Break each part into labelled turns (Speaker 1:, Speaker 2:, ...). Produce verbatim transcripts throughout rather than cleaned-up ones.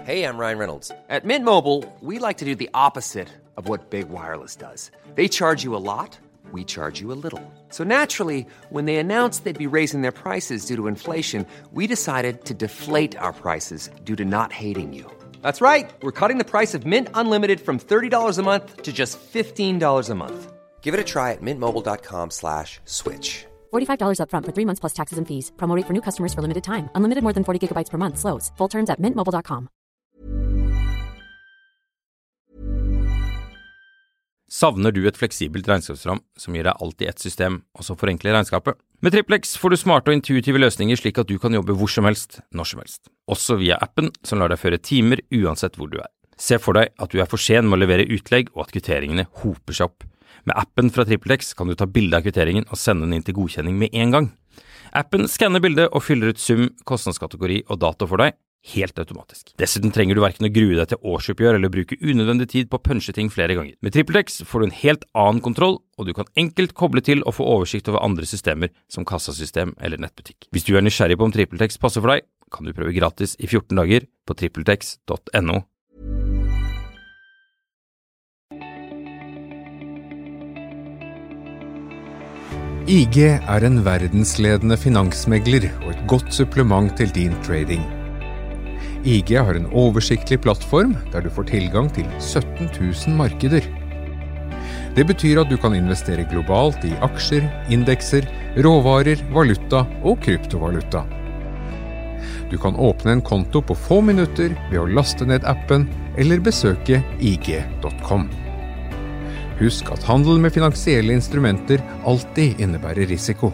Speaker 1: Hey, I'm Ryan Reynolds. At Mint Mobile, we like to do the opposite of what Big Wireless does. They charge you a lot, we charge you a little. So naturally, when they announced they'd be raising their prices due to inflation, we decided to deflate our prices due to not hating you. That's right. We're cutting the price of Mint Unlimited from thirty dollars a month to just fifteen dollars a month. Give it a try at mintmobile.com slash switch.
Speaker 2: forty-five dollars up front for three months plus taxes and fees. Promo rate for new customers for limited time. Unlimited more than forty gigabytes per month. Slows full terms at mint mobile dot com.
Speaker 3: Savner du et fleksibelt regnskapsprogram som gir deg alt i ett system, og som forenkler regnskapet? Med Triplex får du smarte og intuitive løsninger slik at du kan jobbe hvor som helst, når som helst. Også via appen som lar deg føre timer uansett hvor du er. Se for deg at du er for sen med å levere utlegg og at kvitteringene hoper seg opp. Med appen fra Triplex kan du ta bilde av kvitteringen og sende den inn til godkjenning med en gang. Appen skanner bildet og fyller ut sum, kostnadskategori og dato for deg, helt automatisk. Dessuten trenger du hverken å grue deg til årsoppgjør eller bruke unødvendig tid på å punche ting flere ganger. Med TripleX får du en helt annen kontroll, og du kan enkelt koble til og få oversikt over andre systemer som kassasystem eller nettbutikk. Hvis du er nysgjerrig på om TripleX passer for deg, kan du prøve gratis i fjorten dager på tripletex punktum no.
Speaker 4: I G er en verdensledende finansmegler og et godt supplement til din trading. I G har en oversiktlig plattform der du får tilgang til sytten tusen markeder. Det betyr at du kan investere globalt i aksjer, indekser, råvarer, valuta og kryptovaluta. Du kan åpne en konto på få minutter ved å laste ned appen eller besøke i g punktum com. Husk at handel med finansielle instrumenter alltid innebærer risiko.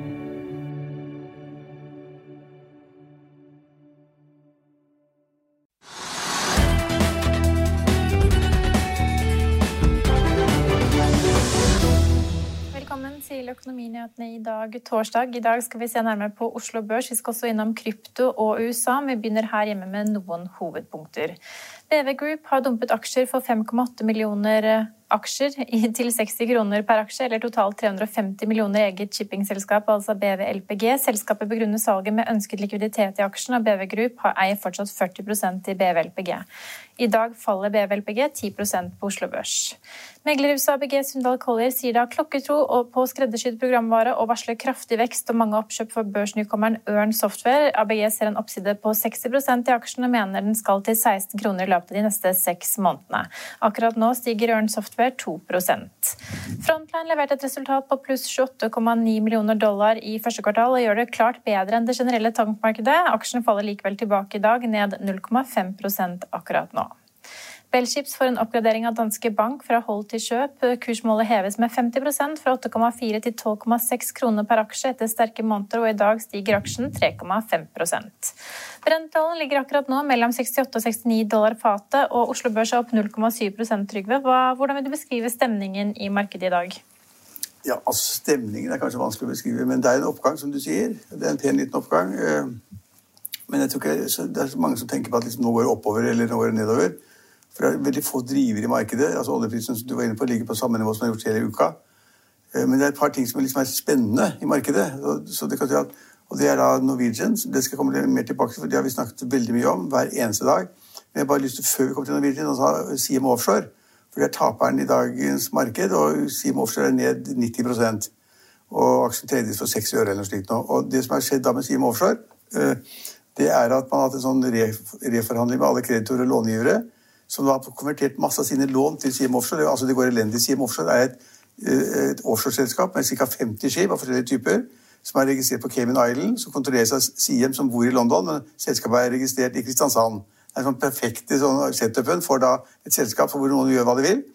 Speaker 5: Økonominyhetene i dag, torsdag. I dag skal vi se nærmere på Oslo Børs. Vi skal også innom krypto og U S A. Vi begynner her hjemme med noen hovedpunkter. B V Group har dumpet aksjer for fem komma åtte millioner aksjer til seksti kroner per aksje, eller totalt tre hundre og femti millioner i eget shippingselskap, altså B V L P G. Selskapet begrunner salget med ønsket likviditet i aksjen, og B V Group har eier fortsatt førti prosent i B V L P G. I dag faller B V L P G ti prosent på Oslo Børs. Meglerhuset A B G Sundal Collier sier da klokketro og på skreddersydd programvare og varsler kraftig vekst og mange oppkjøp for børsnykommeren Ørn Software. A B G ser en oppside på seksti prosent i aksjen og mener den skal til seksten kroner i løpet av de neste seks månedene. Akkurat nå stiger Ørn Software to prosent. Frontline leverte et resultat på pluss tjueåtte komma ni millioner dollar i første kvartal og gjør det klart bedre enn det generelle tankmarkedet. Aksjen faller likevel tilbake i dag, ned null komma fem prosent akkurat nå. Bellships får en oppgradering av Danske Bank fra hold til kjøp. Kursmålet heves med femti prosent fra åtte komma fire til tolv komma seks kroner per aksje etter sterke måneder, og i dag stiger aksjen tre komma fem prosent. Brentoljen ligger akkurat nå mellom sekstiåtte og sekstini dollar fatet, og Oslo Børs er opp null komma syv prosent. Trygve, Hva, hvordan vil du beskrive stemningen i markedet i dag?
Speaker 6: Ja, altså stemningen er kanskje vanskelig å beskrive, men det er en oppgang, som du sier. Det er en pen liten oppgang. Men jeg tror ikke det er så mange som tenker på at liksom, nå går det oppover eller nå går det nedover. For det er veldig få driver i markedet. Altså oljeprisen som du var inne på ligger på samme nivå som den har gjort hele uka. Men det er et par ting som liksom er spennende i markedet. Så det kan si at, og det er da Norwegian. Det skal komme mer tilbake til, for det har vi snakket veldig mye om hver eneste dag. Men jeg har bare lyst til, før vi kommer til Norwegian, å ta C M Offshore. For det er taperen i dagens marked, og C M Offshore er ned nitti prosent. Og aksjen tredjes for seks øre eller noe slikt nå. Og det som har skjedd da med C M Offshore, det er at man har hatt en sånn reforhandling med alle kreditorer og långivere, som da har konvertert masse av sine lån til C M Offshore. Altså det går elendig. C M Offshore er et, et offshore-selskap med ca. femti skip av forskjellige typer, som er registrert på Cayman Island, som kontrolleres av C M som bor i London, men selskapet er registrert i Kristiansand. Det er sånn perfekte sånn setupen for da et selskap hvor noen gjør hva de vil,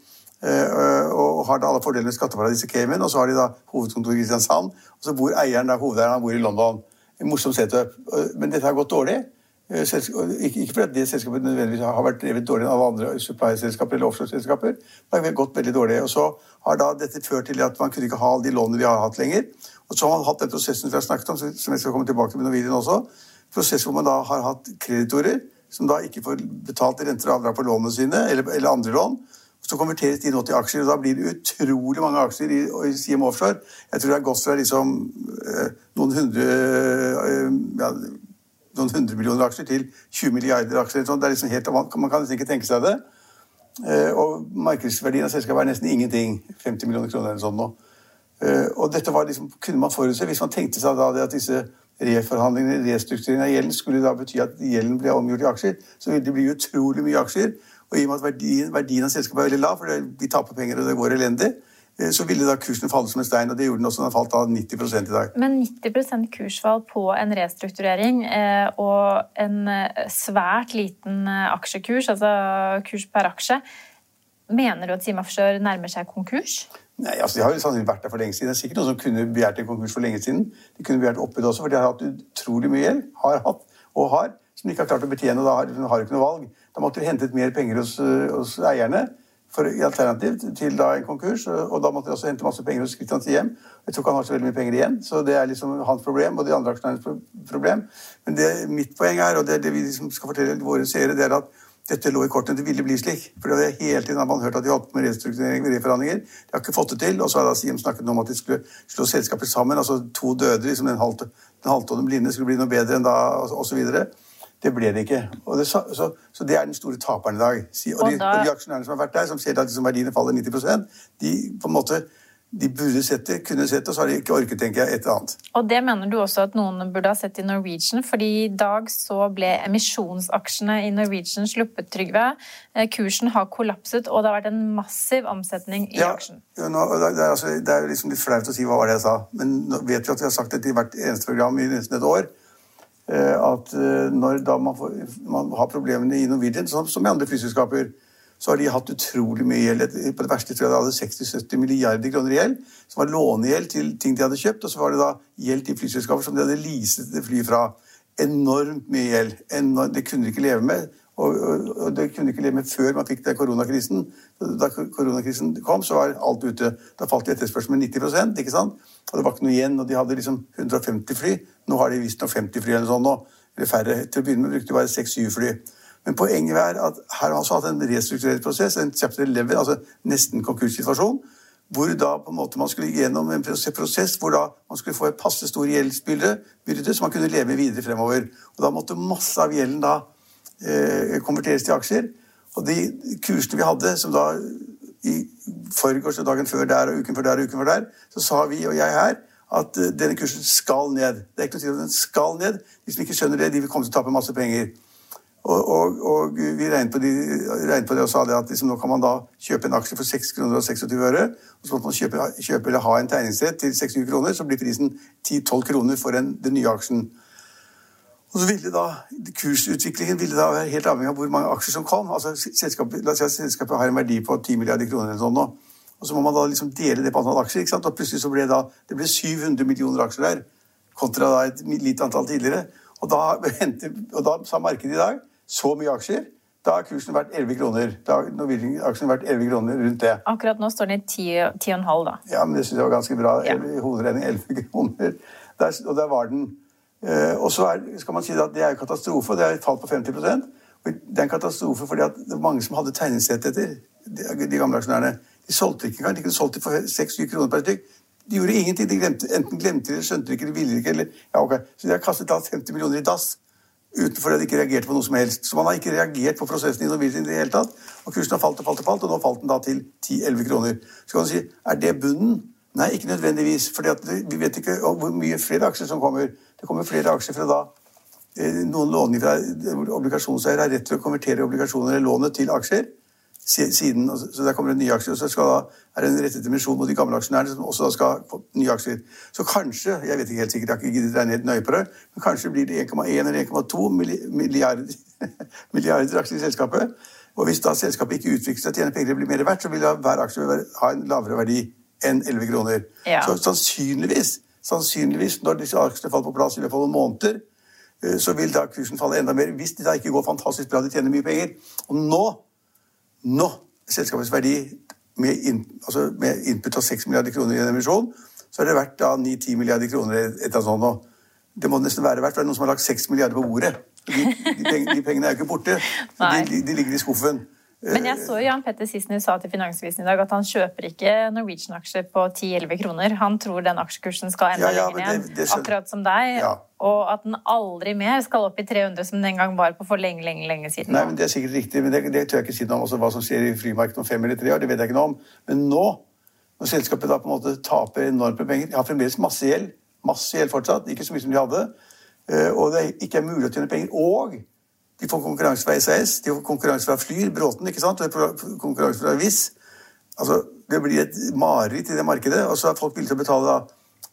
Speaker 6: og har da alle fordelene med skatteparadiset Cayman, og så har de da hovedkontor i Kristiansand, og så bor eieren da, hovedeieren, han bor i London. En morsom setup. Men dette har gått dårlig. Ikke fordi det selskapet nødvendigvis har vært drevet dårlig enn alle andre supply-selskaper eller offshore-selskaper. Det har gått veldig dårlig, og så har da dette ført til at man kunne ikke ha de lånene vi har hatt lenger. Og så har man hatt den prosessen vi har snakket om, som jeg skal komme tilbake med Norwegian også. Prosess hvor man da har hatt kreditorer, som da ikke får betalt renter og avdrag på lånene sine, eller, eller andre lån. Så konverteres de nå til aksjer, og da blir det utrolig mange aksjer i, i C M Offshore. Jeg tror det har gått fra liksom, noen hundre... Ja, noen hundre millioner aksjer til tjue milliarder aksjer. Det er liksom helt, man kan nesten ikke tenke seg det. Og markedsverdien av selskapet er nesten ingenting, femti millioner kroner eller sånn nå. Og dette var liksom, kunne man forutse, hvis man tenkte seg da det at disse reforhandlingene, restruktureringen av gjelden skulle da bety at gjelden ble omgjort i aksjer, så ville det bli utrolig mye aksjer. Og i og med at verdien, verdien av selskapet er veldig lav, for de taper penger og det går elendig, så ville da kursen falle som en stein, og det gjorde den også, den har falt av nitti prosent i dag.
Speaker 5: Men nitti prosent kursfall på en restrukturering eh, og en svært liten aksjekurs, altså kurs per aksje, mener du at Sima Offshore nærmer seg konkurs?
Speaker 6: Nei, altså de har jo sannsynlig vært der for lenge siden. Det er sikkert noen som kunne begjært en konkurs for lenge siden. De kunne begjært oppe det også, for de har hatt utrolig mye gjeld, har hatt og har, som de ikke har klart å betjene, og da har de har ikke noe valg. Da måtte de hentet mer penger hos, hos eierne, for alternativ til da en konkurs, og da måtte de også hente masse penger hos Kristiansen hjem. Jeg tror ikke han har så veldig mye penger igjen, så det er liksom hans problem, og de andre aksjonærenes problem. Men det mitt poeng er, og det er det vi liksom skal fortelle våre seere, det er at dette lå i kortene, det ville bli slik. For det er hele tiden man hørt at de har holdt med restrukturering ved reforhandlinger. De har ikke fått det til, og så har da Siem snakket om at de skulle slå selskapet sammen, altså to døde, liksom den halte, den halte og den blinde skulle bli noe bedre enn da, og så videre. Det ble det ikke. Og det, så, så det er den store taperen i dag. Og de, og de aksjonærene som har vært der, som ser at liksom verdiene faller nitti prosent, de på en måte, de burde sett det, kunne sett det, og så har de ikke orket, tenker jeg, et eller annet.
Speaker 5: Og det mener du også at noen burde ha sett i Norwegian, fordi i dag så ble emisjonsaksjene i Norwegian sluppet, Trygve. Kursen har kollapset, og det har vært en massiv omsetning i
Speaker 6: ja,
Speaker 5: aksjen.
Speaker 6: Ja, nå, det, er, altså, det er liksom litt flaut å si hva var det jeg sa, men nå vet vi at vi har sagt det i hvert eneste program i nesten et år, at når da man, får, man har problemene i Norwegian, som, som i andre flyselskaper, så har de hatt utrolig mye gjeld. På det verste tror jeg de hadde seksti til sytti milliarder kroner i gjeld, som var lånegjeld til ting de hadde kjøpt, og så var det da gjeld til flyselskaper som de hadde leaset fly fra. Enormt mye gjeld. Enormt, det kunne de ikke leve med, og, og, og det kunne de ikke leve med før man fikk det koronakrisen. Da koronakrisen kom, så var alt ute. Da falt de etterspørsel med nitti prosent, ikke sant? Og det var ikke noe igjen, og de hadde liksom hundre og femti fly. Nå har de vist nok femti fly eller sånn nå, eller færre. Til å begynne med brukte de bare seks syv fly. Men poenget er at her har man altså hatt en restrukturert prosess, en chapter elleve, altså nesten konkurssituasjon, hvor da på en måte man skulle gjennom en prosess hvor da man skulle få et passe stor gjeldsbyrde, så man kunne leve videre fremover. Og da måtte masse av gjelden da eh, konverteres til aksjer. Og de kursene vi hadde, som da i forgårs og dagen før der, og uken før der, og uken før der, så sa vi og jeg her, at uh, denne kursen skal ned. Det er ikke noe å si at den skal ned. De som ikke skjønner det, de vil komme til å tape masse penger. Og, og, og vi regnet på, de, regnet på det og sa det at liksom, nå kan man da kjøpe en aksje for seks kroner og tjueseks øre, og så må man kjøpe, kjøpe eller ha en tegningsrett til seks til syv kroner, så blir prisen ti til tolv kroner for en, den nye aksjen. Og så ville da, kursutviklingen ville da være helt avhengig av hvor mange aksjer som kom. Altså selskapet, la oss si at selskapet har en verdi på ti milliarder kroner eller sånn nå. Og så må man da liksom dele det på antall aksjer, ikke sant? Og plutselig så ble da, det ble syv hundre millioner aksjer der, kontra da et lite antall tidligere. Og da, og da sa markedet i dag, så mye aksjer, da har kursen vært elleve kroner. Da har Norwegian-aksjen vært elleve kroner rundt det.
Speaker 5: Akkurat nå står den i ti komma fem da.
Speaker 6: Ja, men det synes jeg var ganske bra.
Speaker 5: Ja.
Speaker 6: Hovedregning elleve kroner. Der, og der var den. Uh, og så er, skal man si at det er katastrofe, det er et fall på femti prosent. Og det er en katastrofe fordi at det var mange som hadde tegningsrettigheter, de, de gamle aksjonærene. De solgte ikke engang, de kunne solgt det for seks til syv kroner per stykk. De gjorde ingenting, de glemte, enten glemte det, skjønte det ikke, de ville ikke, eller, ja, ok. Så de har kastet da femti millioner i dass, utenfor at de ikke reagerte på noe som helst. Så man har ikke reagert på prosessen i Norwegian i det hele tatt, og kursen har falt og falt og falt, og nå falt den da til ti til elleve kroner. Så kan man si, er det bunnen? Nei, ikke nødvendigvis, for vi vet ikke hvor mye flere aksjer som kommer. Det kommer flere aksjer fra da, noen låner fra obligasjonseier har rett til å konvertere obligasjoner eller lånet til aksjer, siden, så der kommer en ny aksje, og så skal da, er det en rettet emisjon mot de gamle aksjonærene, som også da skal få nye aksjer. Så kanskje, jeg vet ikke helt sikkert, jeg har ikke giddet regne helt nøye på det, men kanskje blir det en komma en eller en komma to milliarder, milliarder aksjer i selskapet, og hvis da selskapet ikke utvikler seg til å tjene penger og blir mer verdt, så vil da hver aksje ha en lavere verdi enn elleve kroner.
Speaker 5: Ja.
Speaker 6: Så sannsynligvis, sannsynligvis, når disse aksjene faller på plass i løpet av noen måneder, så vil da kursen falle enda mer, hvis det da ikke går fantastisk bra, de tjener mye penger. Og nå, nå, selskapets verdi med, in, altså med input av seks milliarder kroner i en emisjon, så er det verdt da ni til ti milliarder kroner etter sånn nå. Det må nesten være verdt, for det er noen som har lagt seks milliarder på bordet. De, de, pengene, de pengene er jo ikke borte, de, de, de ligger i skuffen.
Speaker 5: Men jeg så Jan Petter Sissener sa til Finansavisen i dag at han kjøper ikke Norwegian-aksjer på ti til elleve kroner. Han tror den aksjekursen skal enda
Speaker 6: ja, ja,
Speaker 5: lenger ned,
Speaker 6: det, det
Speaker 5: akkurat som deg.
Speaker 6: Ja.
Speaker 5: Og at den aldri mer skal opp i tre hundre som den en gang var på for lenge, lenge, lenge siden.
Speaker 6: Nei, men det er sikkert riktig, men det, det tør jeg ikke si noe om også, hva som skjer i flymarkedet om fem eller tre år, det vet jeg ikke noe om. Men nå, når selskapet da på en måte taper enormt med penger, de har fremdeles masse gjeld, masse gjeld fortsatt, ikke så mye som de hadde, og det ikke er mulig å tjene penger, og de får konkurranse fra S A S, de får konkurranse fra Flyr, Bråten, ikke sant? Og konkurranse fra Wizz. Altså, det blir et mareritt i det markedet, og så er folk villige til å betale da,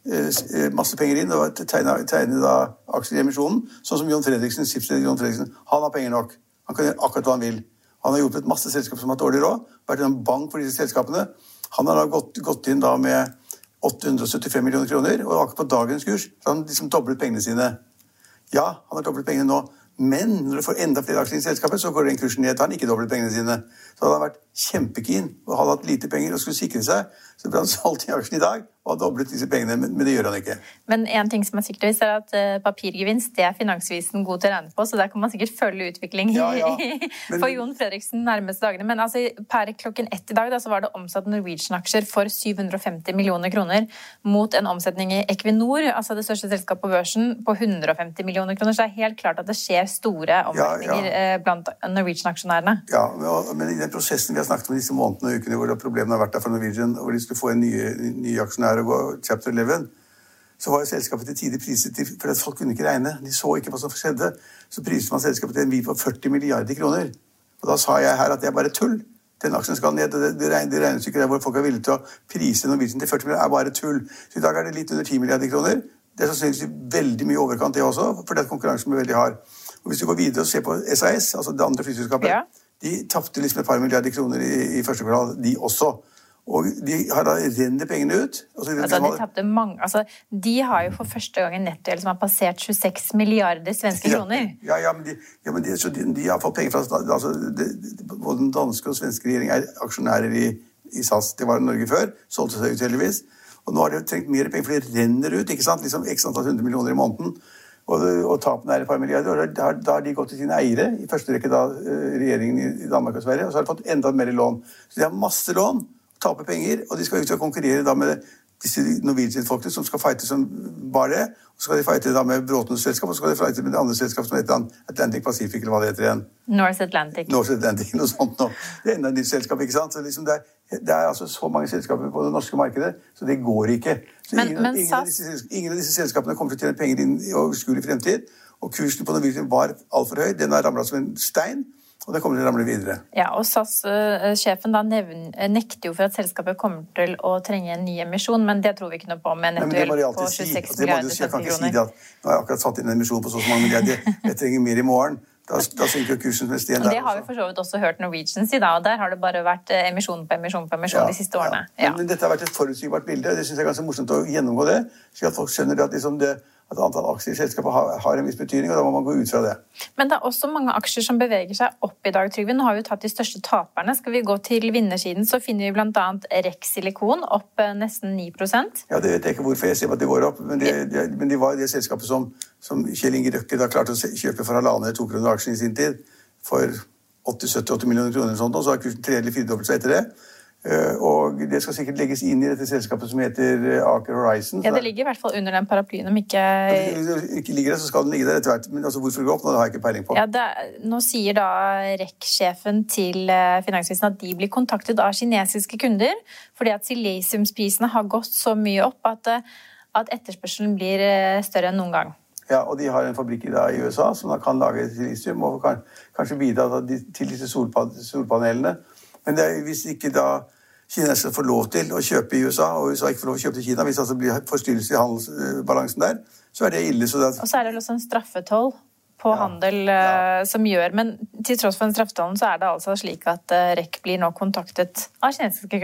Speaker 6: eh, masse penger inn, og tegne, tegne da aksjer i emisjonen, sånn som Jon Fredriksen, skipsleder Jon Fredriksen. Han har penger nok. Han kan gjøre akkurat hva han vil. Han har hjulpet masse selskaper som har dårlig råd, vært en bank for disse selskapene. Han har da gått, gått inn da med åtte hundre og syttifem millioner kroner, og akkurat på dagens kurs, så han liksom doblet pengene sine. Ja, han har doblet pengene nå, men når du får enda flere aksjer i selskapet, så går den kursen ned, han ikke doblet pengene sine. Så hadde han vært kjempekeen og hadde hatt lite penger og skulle sikre seg, så ble han solgt i aksjen i dag og har doblet disse pengene, men det gjør han ikke.
Speaker 5: Men en ting som er sikkert er at uh, papirgevinst, det er Finansavisen god til å regne på, så der kan man sikkert følge utvikling
Speaker 6: ja, ja.
Speaker 5: Men, for Jon Fredriksen nærmeste dagene. Men altså, per klokken ett i dag da, så var det omsatt Norwegian-aksjer for syv hundre og femti millioner kroner mot en omsetning i Equinor, altså det største selskapet på børsen, på hundre og femti millioner kroner. Så det er helt klart at det skjer store omveltninger ja, ja. blant Norwegian-aksjonærene.
Speaker 6: Ja, men i den prosessen vi har snakket om disse månedene og ukene hvor problemene har vært der for Norwegian, hvor de skulle få en ny, ny aksjonær og gå chapter elleve, så var jo selskapet til tider priset til, for at folk kunne ikke regne. De så ikke hva som skjedde. Så priset man selskapet til en verdi på førti milliarder kroner. Og da sa jeg her at det er bare tull. Den aksjen skal ned, og det, det, regn, det regnestykket der hvor folk er villige til å prise Norwegian til førti milliarder er bare tull. Så i dag er det litt under ti milliarder kroner. Det er sannsynligvis veldig mye overkant det også, fordi at konkurransen blir veldig hard. Og hvis du går videre og ser på S A S, altså det andre flyselskapet, ja. De tappte liksom et par milliarder kroner i, i første kvartal, de også. Og de har da rennet pengene ut. Altså,
Speaker 5: altså, de, tappte mange, altså, de har jo for første gang en nettogjeld som har passert tjueseks milliarder svenske kroner.
Speaker 6: Ja, ja, men, de, ja, men de, de, de har fått penger fra altså, de, de, både den danske og svenske regjeringen er aksjonærer i, i S A S. Det var i Norge før, solgte seg ut heldigvis. Og nå har de trengt mer penger, for de renner ut, ikke sant? Liksom x antall hundre millioner i måneden. Og, og tapene er et par milliarder, og da, da har de gått til sine eiere, i første rekke da regjeringen i, i Danmark og Sverige, og så har de fått enda mer lån. Så de har masse lån, taper penger, og de skal ut og konkurrere da med disse Norwegian-folkene som skal fighte som bare det, og så skal de fighte da med Bråtens selskap, og så skal de fighte med det andre selskap som heter Atlantic Pacific, eller hva det heter igjen.
Speaker 5: North Atlantic.
Speaker 6: North Atlantic, noe sånt nå. Det er enda nytt selskap, ikke sant? Så liksom det, er, det er altså så mange selskaper på det norske markedet, så det går ikke. Så men, ingen, men, ingen, av disse, ingen av disse selskapene kommer til å tjene penger inn i overskuelig fremtid, og kursen på Norwegian var alt for høy, den har ramlet som en stein, og det kommer til å ramle videre.
Speaker 5: Ja, og S A S-sjefen da nevn, nekter jo for at selskapet kommer til å trenge en ny emisjon, men det tror vi ikke noe på med nettogjeld på tjueseks
Speaker 6: si.
Speaker 5: milliarder
Speaker 6: si. Jeg kan ikke si det at nå har jeg akkurat satt inn en emisjon på så mange milliarder, jeg trenger mer i morgen. Da, da synker kursen med sten der.
Speaker 5: Det har vi for så vidt også hørt Norwegian si da, og der har det bare vært emisjon på emisjon på emisjon ja, de siste årene.
Speaker 6: Ja. Men, men dette har vært et forutsigbart bilde, og det synes jeg er ganske morsomt å gjennomgå det, så at folk skjønner at, liksom det, at antall aksjer i selskapet har, har en viss betydning, og da må man gå ut fra det.
Speaker 5: Men det er også mange aksjer som beveger seg opp i dag, Trygve. Nå har vi tatt de største taperne. Skal vi gå til vinnersiden, så finner vi blant annet REC Silikon opp nesten ni prosent.
Speaker 6: Ja, det vet jeg ikke hvorfor jeg ser at det går opp, men det, det, men det var det selskapet som, som Kjell Inge Røkke da klarte å kjøpe for halvannen eller to kroner aksjen i sin tid, for åtti sytti åtti millioner kroner eller sånt, og så har kursen tre eller fire dobbelt seg etter det. Uh, og det skal sikkert legges inn i dette selskapet som heter Aker Horizon.
Speaker 5: Ja, det ligger i hvert fall under den paraplyen, om ikke...
Speaker 6: Hvis det ikke ligger der, så skal den ligge der etter hvert. Men altså, hvorfor det går opp, nå har jeg ikke peiling på.
Speaker 5: Ja, det, nå sier da REC-sjefen til Finansavisen at de blir kontaktet av kinesiske kunder, fordi at silesiumsprisene har gått så mye opp at, at etterspørselen blir større enn noen gang.
Speaker 6: Ja, og de har en fabrikk i, da, i U S A som da kan lage silisium og kan, kanskje bidra til disse solpan- solpanelene. Men det er, hvis ikke da kinesere får lov til å kjøpe i U S A, og U S A ikke får lov til å kjøpe til Kina, hvis det altså blir forstyrrelse i handelsbalansen der, så er det ille. Så det...
Speaker 5: Og så er det også en straffetoll på ja, handel ja. som gjør, men til tross for den straffetollen så er det altså slik at REC blir nå kontaktet av kinesiske kunder da.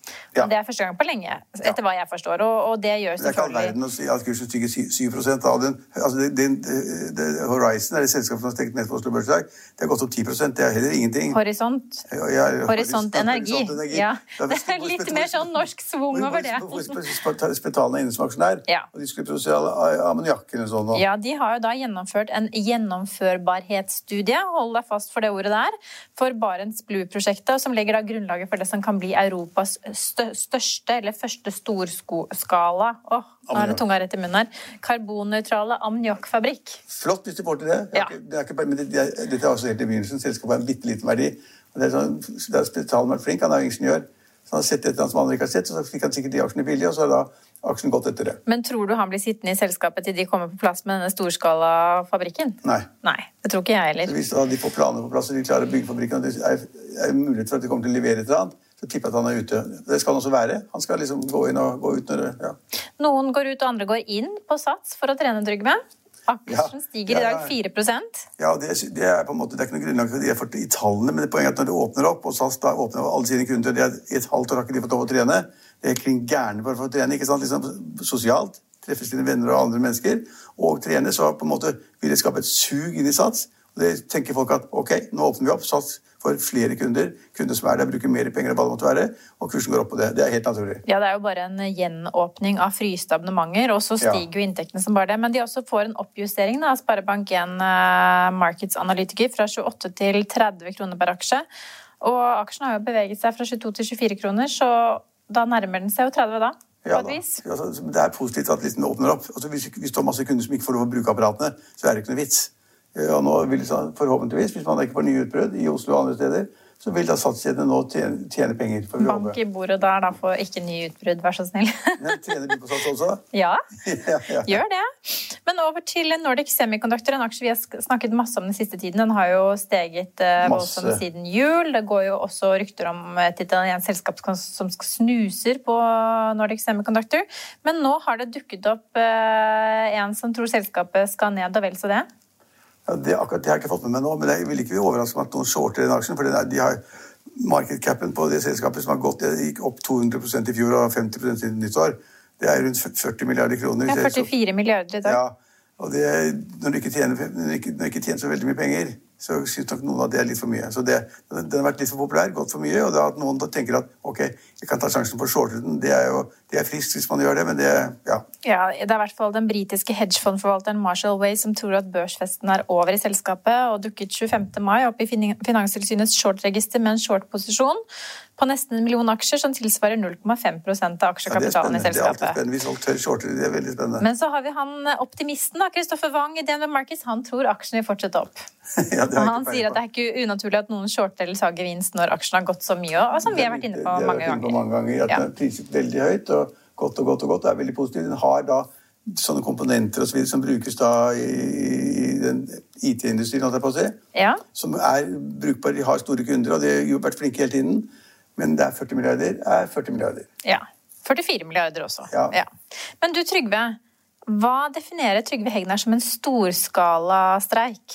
Speaker 5: Ja. Det er første gang på lenge, etter hva jeg forstår, og, og det gjør selvfølgelig... Det er ikke all
Speaker 6: verden å si at kursen stiger syv prosent av den. Altså, det, det, det, Horizon er det selskapet som har stekt mest på Oslo Børs i dag. Det har gått opp ti prosent, det er heller ingenting.
Speaker 5: Horisont.
Speaker 6: Ja, ja,
Speaker 5: Horisont energi. Horisont energi. Ja. Det er litt mer sånn norsk svung over det.
Speaker 6: Spetalen er inne som aksjonær, ja. Og de skulle produsere ammoniakk eller sånn.
Speaker 5: Ja, de har jo da gjennomført en gjennomførbarhetsstudie, hold deg fast for det ordet der, for Barents Blue-prosjektet, som legger da grunnlaget for det som kan bli Europas største største eller første storskala, åh, nå er det tunga rett i munnen her, karbonneutrale ammoniakkfabrikk.
Speaker 6: Flott hvis du får til det. Ja. Det er ikke bare, men det, det, dette er også helt i begynnelsen. Selskapet har en bitte liten verdi. Og det er sånn, det er spesialen vært flink, han er ingeniør. Så han har sett et eller annet som andre ikke har sett, så fikk han sikkert de aksjene billig, og så har da aksjen gått etter det.
Speaker 5: Men tror du han blir sittende i selskapet til de kommer på plass med denne storskala-fabrikken?
Speaker 6: Nei.
Speaker 5: Nei, det tror ikke jeg heller.
Speaker 6: Så hvis de får planer på plass, og de klarer å bygge fabrikken, og det er, er mulighet for at de kommer til å levere et eller annet, så tipper jeg at han er ute. Det skal han også være. Han skal liksom gå inn og gå ut når det, ja.
Speaker 5: Noen går ut, og andre går inn på Sats for å trene Trygve. Aksjen ja, stiger i dag fire prosent.
Speaker 6: Ja, det, det er på en måte, det er ikke noe grunnlag for det for i tallene, men det poenget er at når det åpner opp, og Sats da åpner alle sine kunder, det er i et halvt år har ikke de fått lov å trene. Det er kring gærne bare for å trene, ikke sant? Liksom sosialt, treffe sine venner og andre mennesker, og trene, så på en måte vil det skape et sug inn i Sats. Og det tenker folk at, ok, nå åpner vi opp Sats for flere kunder, kunder som er der, bruker mer penger enn hva det måtte være, og kursen går opp på det. Det er helt naturlig.
Speaker 5: Ja, det er jo bare en gjenåpning av fryste abonnementer, og så stiger ja. jo inntektene som bare det. Men de også får en oppjustering da, Sparebank en uh, Markets Analytiker fra tjueåtte til tretti kroner per aksje. Og aksjen har jo beveget seg fra tjueto til tjuefire kroner, så da nærmer den seg jo tretti da.
Speaker 6: Ja, da. Ja, det er positivt at listen åpner opp. Altså, hvis, hvis du har masse kunder som ikke får lov å bruke apparatene, så er det ikke noe vits. Ja, nå vil det forhåpentligvis, hvis man ikke får nye utbrudd i Oslo og andre steder, så vil da satskjedene nå tjene, tjene penger. For
Speaker 5: Bank i bordet der, da får ikke nye utbrudd, vær så snill.
Speaker 6: Men tjener de på Sats også?
Speaker 5: Ja,
Speaker 6: ja, ja,
Speaker 5: gjør det. Men over til Nordic Semiconductor, en aksje vi har snakket masse om den siste tiden. Den har jo steget uh, voldsomt siden jul. Det går jo også rykter om et italiensk selskap som snuser på Nordic Semiconductor. Men nå har det dukket opp uh, en som tror selskapet skal ned, og vel så det.
Speaker 6: Ja, det, akkurat, det har jeg ikke fått med meg nå, men jeg vil ikke overraske meg at noen shorter den aksjen, for den er, de har market capen på det selskapet som har gått, det gikk opp to hundre prosent i fjor og femti prosent i nyttår. Det er rundt førti milliarder kroner.
Speaker 5: Ja, førtifire milliarder i dag.
Speaker 6: Ja, og det, når du ikke tjener, når du ikke, når du ikke tjener så veldig mye penger, så synes nok noen at det er litt for mye. Så det, den har vært litt for populær, gått for mye, og det at noen da tenker at ok, jeg kan ta sjansen på å shorte den, det er jo det er friskt hvis man gjør det, men det, ja.
Speaker 5: Ja, det er i hvert fall den britiske hedgefondforvalteren Marshall Way som tror at børsfesten er over i selskapet, og dukket tjuefemte mai opp i Finanstilsynets shortregister med en shortposisjon på nesten en million aksjer, som tilsvarer null komma fem prosent av aksjekapitalen
Speaker 6: ja,
Speaker 5: i selskapet.
Speaker 6: Det er alltid spennende hvis folk tør shortere, det er veldig spennende.
Speaker 5: Men så har vi han optimisten da, Kristoffer Wang i D N B Markets, han tror aksjen vil fortsette opp.
Speaker 6: Ja,
Speaker 5: og han sier at det er ikke unaturlig at noen shorter eller tar gevinst når aksjen har gått så mye, og som vi har vært inne på mange ganger.
Speaker 6: Det har vært inne på mange ganger, at den er priset veldig høyt, og godt og godt og godt, det er veldig positivt. Den har da sånne komponenter og så videre som brukes da i, i den I T-industrien, holdt jeg på å si,
Speaker 5: ja.
Speaker 6: Som er brukbare, de har store kunder, og de har jo vært flinke hele tiden, men det er førti milliarder, er førti milliarder.
Speaker 5: Ja, førtifire milliarder også.
Speaker 6: Ja.
Speaker 5: Ja. Men du, Trygve, hva definerer Trygve Hegnar som en storskala streik?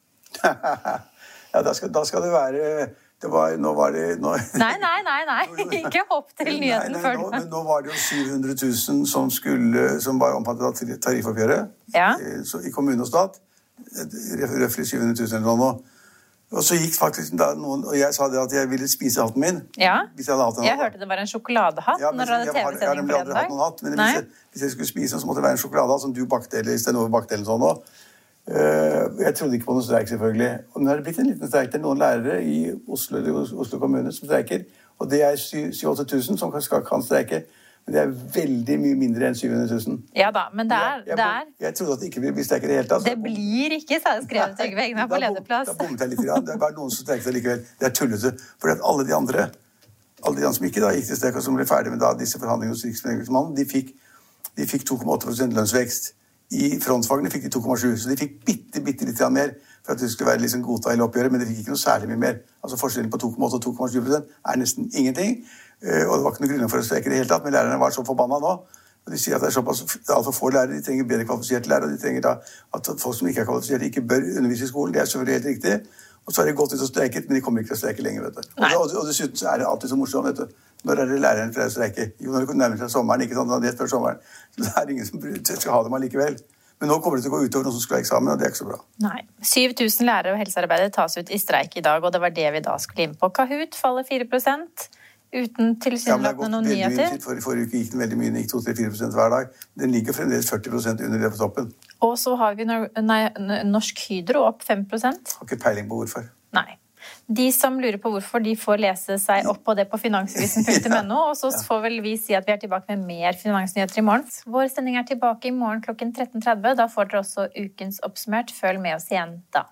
Speaker 6: Ja, da skal, da skal det være det var, nå var det nå,
Speaker 5: Nei, nei, nei, nei. Ikke hopp til nyheten før.
Speaker 6: Nå, men nå var det jo syv hundre tusen som, skulle, som var omfattet av tariffoppgjøret
Speaker 5: ja.
Speaker 6: i, i kommune og stat. Røffelig syv hundre tusen eller noe. Og så gikk faktisk da noen, og jeg sa det at jeg ville spise hatten min.
Speaker 5: Ja,
Speaker 6: hvis jeg, hadde hatt en
Speaker 5: jeg hørte det var en sjokoladehatt
Speaker 6: ja,
Speaker 5: når du hadde tv-sending
Speaker 6: på den dag. Jeg har aldri hatt noen hatt, men hvis jeg, hvis jeg skulle spise den, så måtte det være en sjokoladehatt som du bakte, eller Stenove bakte eller sånn også. Uh, jeg trodde ikke på noen streik, selvfølgelig. Og nå har det blitt en liten streik til noen lærere i Oslo, Oslo kommune som streiker. Og det er syv til åtte tusen som kan, kan streike. Men det er veldig mye mindre enn syv hundre tusen.
Speaker 5: Ja da, men det er...
Speaker 6: Jeg, jeg,
Speaker 5: det er...
Speaker 6: jeg trodde at det ikke ville bli streiker i det hele tatt.
Speaker 5: Det blir ikke, sa jeg skrevet Trygve Hegnar på lederplass.
Speaker 6: Da bommet jeg litt. Grann. Det er bare noen som streiker seg likevel. Det er tullete. Fordi at alle de andre, alle de andre som ikke da gikk til streik, og som ble ferdig med da, disse forhandlingene hos Riksmeglingsmannen, de fikk, de fikk to komma åtte prosent lønnsvekst. I frontfagene fikk de to komma sju, så de fikk bitte, bitte litt mer for at det skulle være liksom godta i oppgjøret, men de fikk ikke noe særlig mye mer. Altså forskjellen på to komma åtte og to komma sju prosent er nesten ingenting, og det var ikke noe grunnlag for å streike det hele tatt, men lærerne var så forbanna nå, og de sier at det er såpass alt for få lærere, de trenger bedre kvalifiserte lærere, og de trenger da at folk som ikke er kvalifiserte ikke bør undervise i skolen, det er selvfølgelig helt riktig, Og så har de gått ut og streiket, men de kommer ikke til å streike lenger, vet du. Og, og, og dessuten så er det alltid så morsomt, vet du. Når er det læreren til å streike? Jo, når det nærmer seg sommeren, ikke sant, rett før sommeren. Så det er ingen som skal ha dem allikevel. Men nå kommer det til å gå utover noen som skal ha eksamen, og det er ikke så bra.
Speaker 5: Nei. syv tusen lærere og helsearbeidere tas ut i streik i dag, og det var det vi da skulle inn på. Kahoot faller fire prosent, uten tilsynelatende noen nyheter.
Speaker 6: For, forrige uke gikk den veldig mye, den gikk to til fire prosent hver dag. Den ligger fremdeles førti prosent under det på toppen.
Speaker 5: Og så har vi nei, Norsk Hydro opp fem prosent.
Speaker 6: Har ikke peiling på hvorfor.
Speaker 5: Nei. De som lurer på hvorfor, de får lese seg opp på det på finansavisen punktum no, og så får vel vi si at vi er tilbake med mer finansnyheter i morgen. Vår sending er tilbake i morgen klokken tretten tretti. Da får dere også ukens oppsummert. Følg med oss igjen da.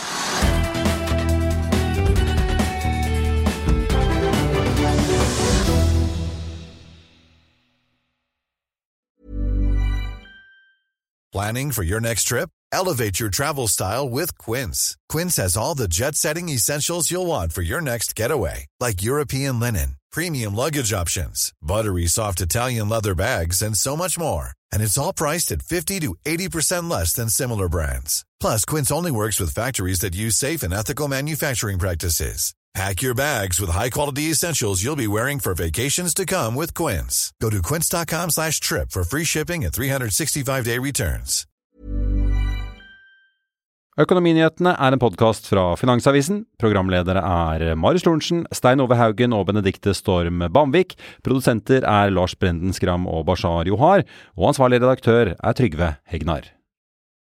Speaker 7: Planning for your next trip? Elevate your travel style with Quince. Quince has all the jet-setting essentials you'll want for your next getaway, like European linen, premium luggage options, buttery soft Italian leather bags, and so much more. And it's all priced at fifty to eighty percent less than similar brands. Plus, Quince only works with factories that use safe and ethical manufacturing practices. Pack your bags with high-quality essentials you'll be wearing for vacations to come with Quince. Go to quince.com slash trip for free shipping and three sixty-five day returns.
Speaker 8: Økonominyhetene er en podcast fra Finansavisen. Programledere er Marius Lorentzen, Stein Ove Haugen og Benedikte Storm Bamvik. Produsenter er Lars Brenden Skram og Bashar Johar. Og ansvarlig redaktør er Trygve Hegnar.